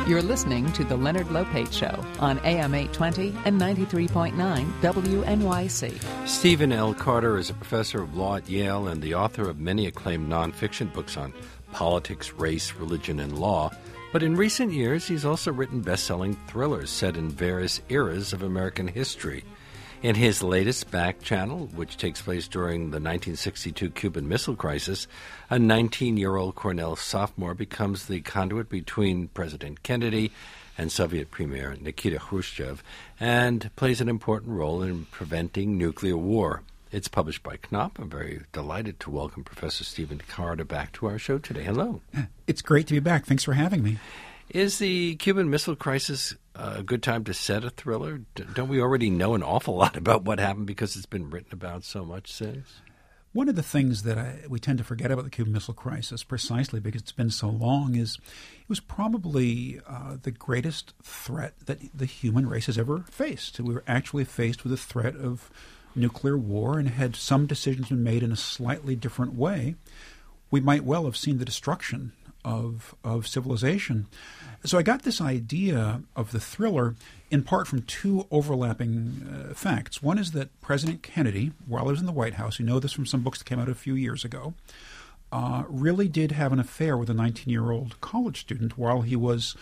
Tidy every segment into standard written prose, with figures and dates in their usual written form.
You're listening to The Leonard Lopate Show on AM 820 and 93.9 WNYC. Stephen L. Carter is a professor of law at Yale and the author of many acclaimed nonfiction books on politics, race, religion, and law. But in recent years, he's also written best-selling thrillers set in various eras of American history. In his latest Back Channel, which takes place during the 1962 Cuban Missile Crisis, a 19-year-old Cornell sophomore becomes the conduit between President Kennedy and Soviet Premier Nikita Khrushchev and plays an important role in preventing nuclear war. It's published by Knopf. I'm very delighted to welcome Professor Stephen Carter back to our show today. Hello. It's great to be back. Thanks for having me. Is the Cuban Missile Crisis a good time to set a thriller? Don't we already know an awful lot about what happened because it's been written about so much since? One of the things that we tend to forget about the Cuban Missile Crisis, precisely because it's been so long, is it was probably the greatest threat that the human race has ever faced. We were actually faced with the threat of nuclear war, and had some decisions been made in a slightly different way, we might well have seen the destruction of civilization. So I got this idea of the thriller in part from two overlapping facts. One is that President Kennedy, while he was in the White House, you know this from some books that came out a few years ago, really did have an affair with a 19-year-old college student while he was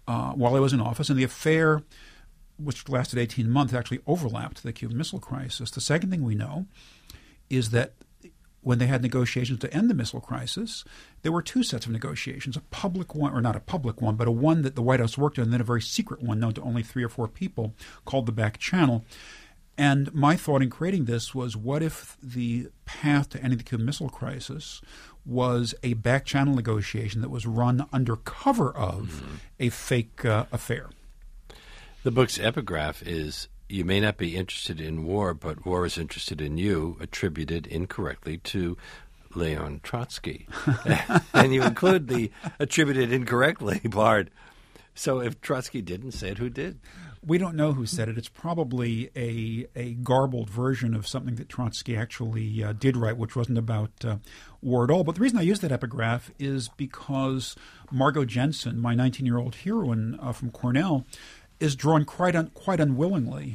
in office, and the affair, which lasted 18 months, actually overlapped the Cuban Missile Crisis. The second thing we know is that when they had negotiations to end the missile crisis, there were two sets of negotiations, a public one, or not a public one, but a one that the White House worked on, and then a very secret one known to only 3 or 4 people called the Back Channel. And my thought in creating this was, what if the path to ending the Cuban Missile Crisis was a back channel negotiation that was run under cover of a fake affair? The book's epigraph is, "You may not be interested in war, but war is interested in you," attributed incorrectly to Leon Trotsky. And you include the attributed incorrectly part. So if Trotsky didn't say it, who did? We don't know who said it. It's probably a garbled version of something that Trotsky actually did write, which wasn't about war at all. But the reason I use that epigraph is because Margot Jensen, my 19-year-old heroine from Cornell, is drawn quite unwillingly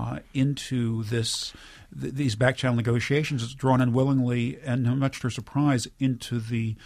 into these back channel negotiations. It's drawn unwillingly, and much to her surprise, into the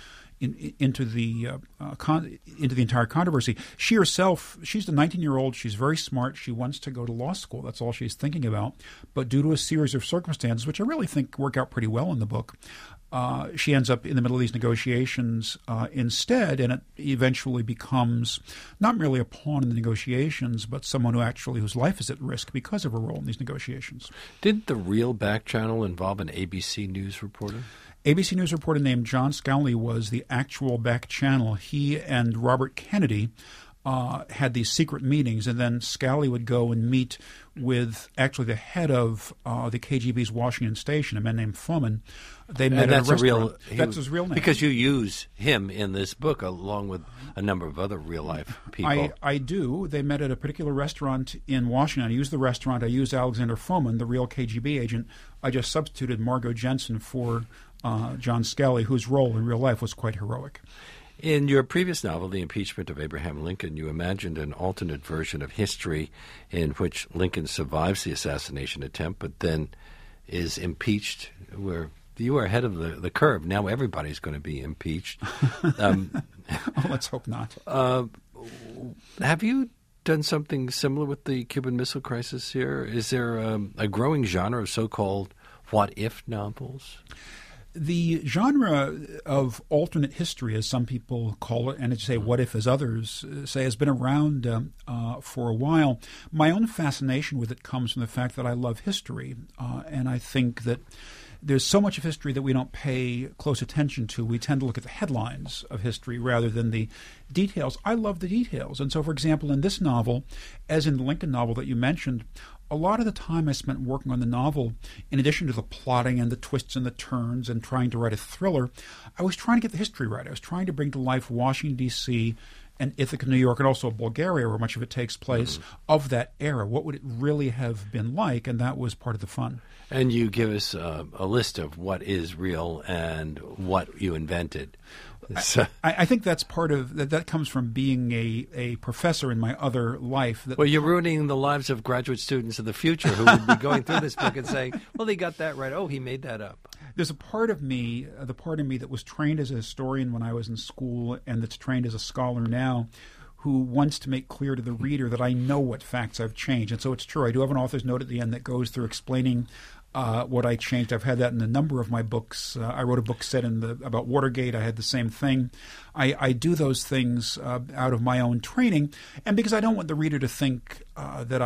entire controversy. She herself, she's a 19-year-old. She's very smart. She wants to go to law school. That's all she's thinking about. But due to a series of circumstances, which I really think work out pretty well in the book, she ends up in the middle of these negotiations instead, and it eventually becomes not merely a pawn in the negotiations, but someone whose life is at risk because of her role in these negotiations. Did the real Back Channel involve an ABC News reporter? ABC News reporter named John Scali was the actual Back Channel. He and Robert Kennedy had these secret meetings, and then Scali would go and meet with actually the head of the KGB's Washington station, a man named Fomin. They met at a restaurant. That's his real name. Because you use him in this book along with a number of other real-life people. I do. They met at a particular restaurant in Washington. I used the restaurant. I used Alexander Fomin, the real KGB agent. I just substituted Margot Jensen for John Scali, whose role in real life was quite heroic. In your previous novel, The Impeachment of Abraham Lincoln, you imagined an alternate version of history in which Lincoln survives the assassination attempt but then is impeached, where you are ahead of the curve. Now everybody's going to be impeached. Let's hope not. Have you done something similar with the Cuban Missile Crisis here? Is there a growing genre of so-called what-if novels? The genre of alternate history, as some people call it, and to say what if as others say, has been around for a while. My own fascination with it comes from the fact that I love history, and I think that there's so much of history that we don't pay close attention to. We tend to look at the headlines of history rather than the details. I love the details. And so, for example, in this novel, as in the Lincoln novel that you mentioned, a lot of the time I spent working on the novel, in addition to the plotting and the twists and the turns and trying to write a thriller, I was trying to get the history right. I was trying to bring to life Washington, D.C., and Ithaca, New York, and also Bulgaria, where much of it takes place, of that era. What would it really have been like? And that was part of the fun. And you give us a list of what is real and what you invented. So, I think that's part of that comes from being a professor in my other life. Well, you're ruining the lives of graduate students of the future who would be going through this book and saying, well, he got that right. Oh, he made that up. There's a part of me, the part of me that was trained as a historian when I was in school and that's trained as a scholar now, who wants to make clear to the reader that I know what facts I've changed. And so it's true. I do have an author's note at the end that goes through explaining what I changed. I've had that in a number of my books. I wrote a book set about Watergate. I had the same thing. I do those things out of my own training, and because I don't want the reader to think that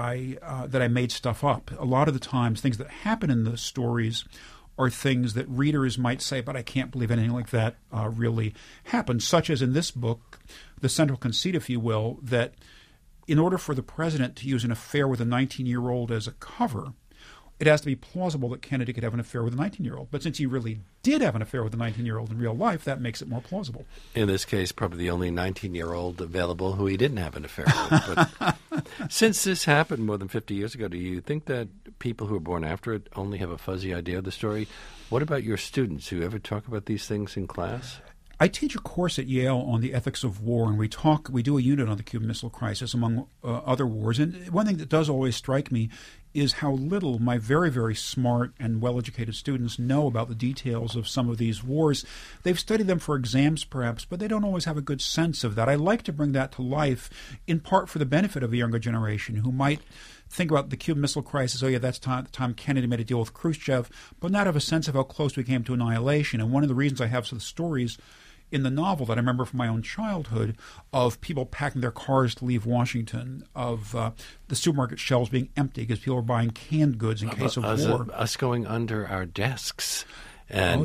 I made stuff up. A lot of the times, things that happen in the stories are things that readers might say, but I can't believe anything like that really happened, such as in this book, the central conceit, if you will, that in order for the president to use an affair with a 19-year-old as a cover, it has to be plausible that Kennedy could have an affair with a 19-year-old. But since he really did have an affair with a 19-year-old in real life, that makes it more plausible. In this case, probably the only 19-year-old available who he didn't have an affair with. But since this happened more than 50 years ago, do you think that people who are born after it only have a fuzzy idea of the story? What about your students? Do you ever talk about these things in class? I teach a course at Yale on the ethics of war, and we do a unit on the Cuban Missile Crisis, among other wars. And one thing that does always strike me is how little my very, very smart and well-educated students know about the details of some of these wars. They've studied them for exams, perhaps, but they don't always have a good sense of that. I like to bring that to life, in part for the benefit of a younger generation who might think about the Cuban Missile Crisis. Oh, yeah, that's the time Kennedy made a deal with Khrushchev, but not have a sense of how close we came to annihilation. And one of the reasons I have some stories in the novel that I remember from my own childhood of people packing their cars to leave Washington, of the supermarket shelves being empty because people were buying canned goods in case of war. Us going under our desks. And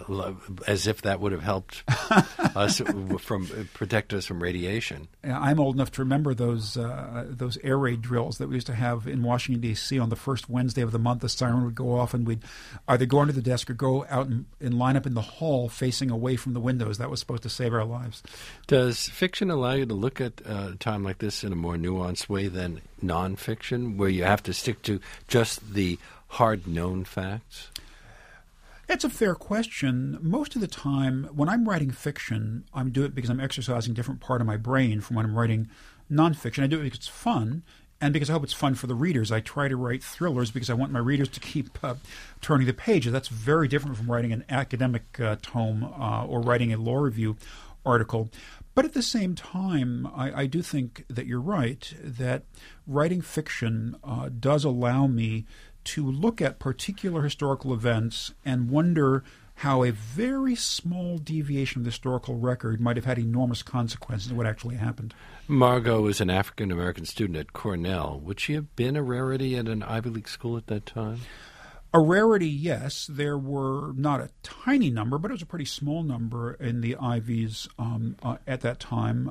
as if that would have helped us protect us from radiation. I'm old enough to remember those air raid drills that we used to have in Washington, D.C. on the first Wednesday of the month. The siren would go off, and we'd either go under the desk or go out and line up in the hall facing away from the windows. That was supposed to save our lives. Does fiction allow you to look at a time like this in a more nuanced way than nonfiction, where you have to stick to just the hard-known facts? That's a fair question. Most of the time, when I'm writing fiction, I'm doing it because I'm exercising a different part of my brain from when I'm writing nonfiction. I do it because it's fun, and because I hope it's fun for the readers. I try to write thrillers because I want my readers to keep turning the pages. That's very different from writing an academic tome or writing a law review article. But at the same time, I do think that you're right, that writing fiction does allow me to look at particular historical events and wonder how a very small deviation of the historical record might have had enormous consequences in what actually happened. Margot was an African-American student at Cornell. Would she have been a rarity at an Ivy League school at that time? A rarity, yes. There were not a tiny number, but it was a pretty small number in the Ivies at that time.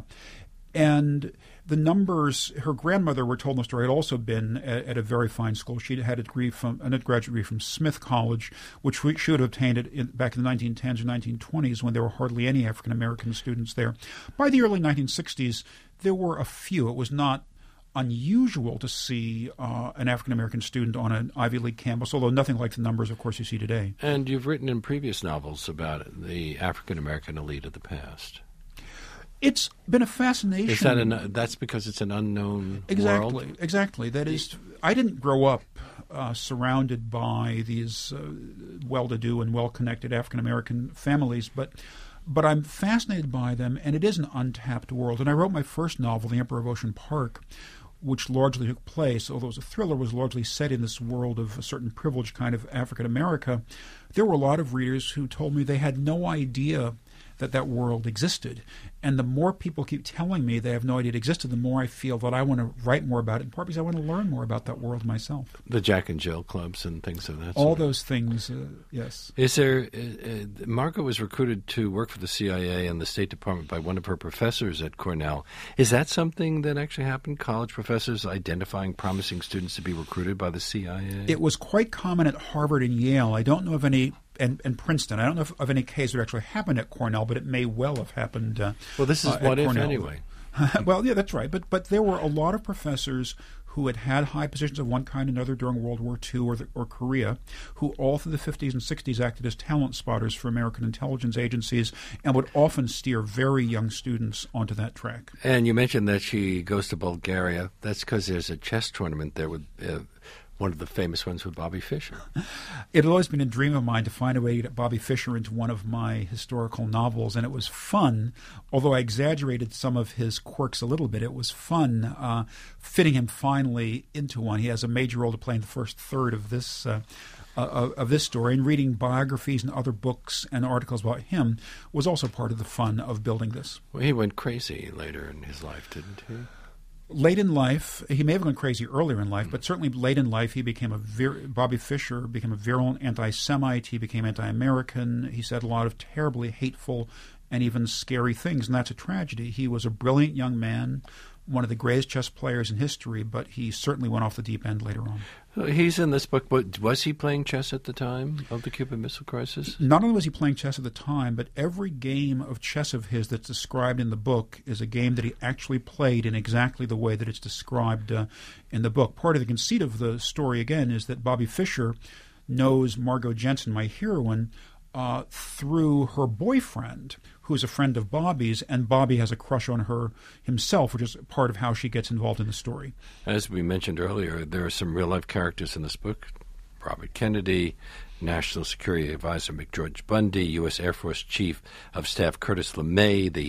And the numbers, her grandmother, we're told in the story, had also been at a very fine school. She had an undergraduate degree from Smith College, which she would have obtained back in the 1910s or 1920s when there were hardly any African-American students there. By the early 1960s, there were a few. It was not unusual to see an African-American student on an Ivy League campus, although nothing like the numbers, of course, you see today. And you've written in previous novels about the African-American elite of the past. It's been a fascination. That's because it's an unknown world? Exactly. That is, I didn't grow up surrounded by these well-to-do and well-connected African-American families, but I'm fascinated by them, and it is an untapped world. And I wrote my first novel, The Emperor of Ocean Park, which largely took place, although it was a thriller, was largely set in this world of a certain privileged kind of African America. There were a lot of readers who told me they had no idea that world existed. And the more people keep telling me they have no idea it existed, the more I feel that I want to write more about it, in part because I want to learn more about that world myself. The Jack and Jill clubs and things of that sort. All those things, yes. Is there? Margot was recruited to work for the CIA and the State Department by one of her professors at Cornell. Is that something that actually happened? College professors identifying promising students to be recruited by the CIA? It was quite common at Harvard and Yale. I don't know of any and Princeton. I don't know of any case that actually happened at Cornell, but it may well have happened. Well, this is what if Cornell. Anyway. Well, yeah, that's right. But there were a lot of professors who had high positions of one kind or another during World War II or Korea, who all through the 50s and 60s acted as talent spotters for American intelligence agencies and would often steer very young students onto that track. And you mentioned that she goes to Bulgaria. That's because there's a chess tournament there with one of the famous ones with Bobby Fischer. It had always been a dream of mine to find a way to get Bobby Fischer into one of my historical novels, and it was fun. Although I exaggerated some of his quirks a little bit, it was fun fitting him finally into one. He has a major role to play in the first third of this story, and reading biographies and other books and articles about him was also part of the fun of building this. Well, he went crazy later in his life, didn't he? Late in life, he may have gone crazy earlier in life, but certainly late in life, he became Bobby Fischer became a virulent anti-Semite. He became anti-American. He said a lot of terribly hateful and even scary things, and that's a tragedy. He was a brilliant young man, one of the greatest chess players in history, but he certainly went off the deep end later on. He's in this book, but was he playing chess at the time of the Cuban Missile Crisis? Not only was he playing chess at the time, but every game of chess of his that's described in the book is a game that he actually played in exactly the way that it's described in the book. Part of the conceit of the story, again, is that Bobby Fischer knows Margot Jensen, my heroine, through her boyfriend, who's a friend of Bobby's, and Bobby has a crush on her himself, which is part of how she gets involved in the story. As we mentioned earlier, there are some real-life characters in this book. Robert Kennedy, National Security Advisor McGeorge Bundy, U.S. Air Force Chief of Staff Curtis LeMay, the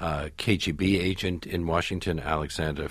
KGB agent in Washington, Alexander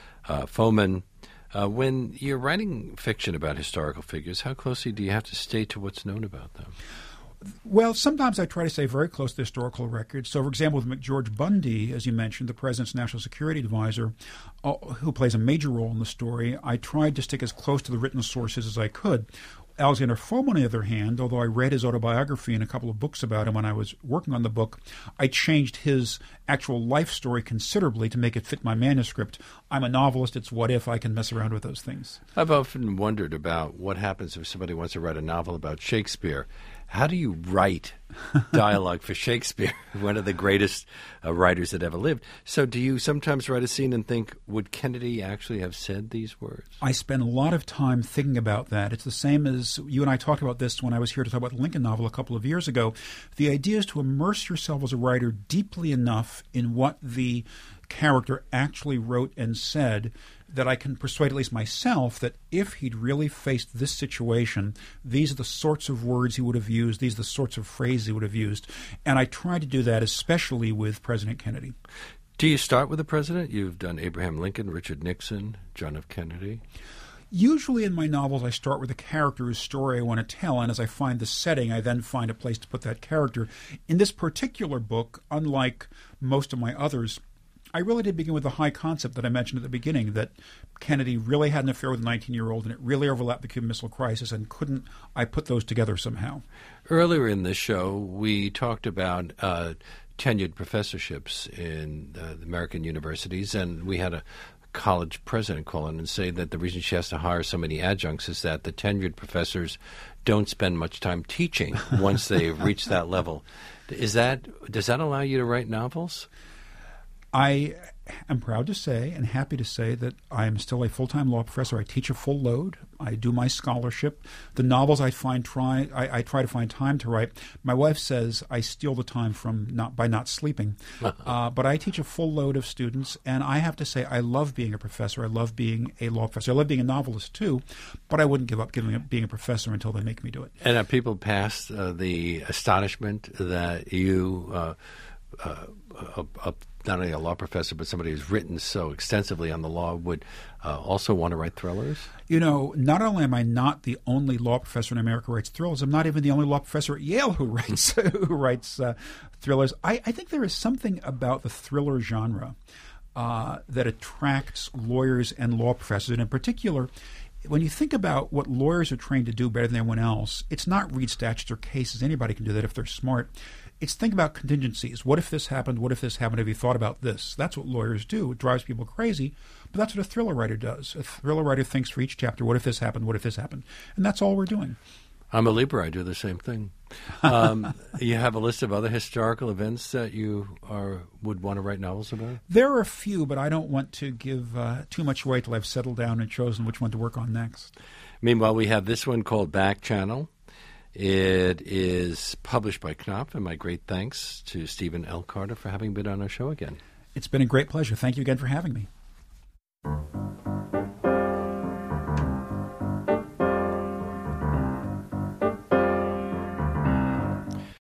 Fomin. When you're writing fiction about historical figures, how closely do you have to stay to what's known about them? Well, sometimes I try to stay very close to the historical records. So, for example, with McGeorge Bundy, as you mentioned, the President's National Security Advisor, who plays a major role in the story, I tried to stick as close to the written sources as I could. Alexander Fomin, on the other hand, although I read his autobiography and a couple of books about him when I was working on the book, I changed his actual life story considerably to make it fit my manuscript. I'm a novelist. It's what if I can mess around with those things. I've often wondered about what happens if somebody wants to write a novel about Shakespeare. How do you write dialogue for Shakespeare, one of the greatest writers that ever lived? So do you sometimes write a scene and think, would Kennedy actually have said these words? I spend a lot of time thinking about that. It's the same as you and I talked about this when I was here to talk about the Lincoln novel a couple of years ago. The idea is to immerse yourself as a writer deeply enough in what the character actually wrote and said that I can persuade at least myself that if he'd really faced this situation, these are the sorts of words he would have used, these are the sorts of phrases he would have used. And I try to do that especially with President Kennedy. Do you start with the president? You've done Abraham Lincoln, Richard Nixon, John F. Kennedy. Usually in my novels, I start with a character whose story I want to tell, and as I find the setting, I then find a place to put that character. In this particular book, unlike most of my others, I really did begin with the high concept that I mentioned at the beginning, that Kennedy really had an affair with a 19-year-old, and it really overlapped the Cuban Missile Crisis, and couldn't I put those together somehow? Earlier in this show, we talked about tenured professorships in the American universities, and we had a college president call in and say that the reason she has to hire so many adjuncts is that the tenured professors don't spend much time teaching once they've reached that level. Does that allow you to write novels? I am proud to say and happy to say that I am still a full-time law professor. I teach a full load. I do my scholarship. The novels I try to find time to write. My wife says I steal the time by not sleeping. But I teach a full load of students, and I have to say I love being a professor. I love being a law professor. I love being a novelist too, but I wouldn't give up being a professor until they make me do it. And are people past the astonishment that you not only a law professor, but somebody who's written so extensively on the law would also want to write thrillers? You know, not only am I not the only law professor in America who writes thrillers, I'm not even the only law professor at Yale who writes thrillers. I think there is something about the thriller genre that attracts lawyers and law professors, and in particular, when you think about what lawyers are trained to do better than anyone else, it's not read statutes or cases. Anybody can do that if they're smart. It's think about contingencies. What if this happened? What if this happened? Have you thought about this? That's what lawyers do. It drives people crazy, but that's what a thriller writer does. A thriller writer thinks for each chapter, what if this happened? What if this happened? And that's all we're doing. I'm a Libra. I do the same thing. You have a list of other historical events that you would want to write novels about? There are a few, but I don't want to give too much away till I've settled down and chosen which one to work on next. Meanwhile, we have this one called Back Channel. It is published by Knopf, and my great thanks to Stephen L. Carter for having been on our show again. It's been a great pleasure. Thank you again for having me.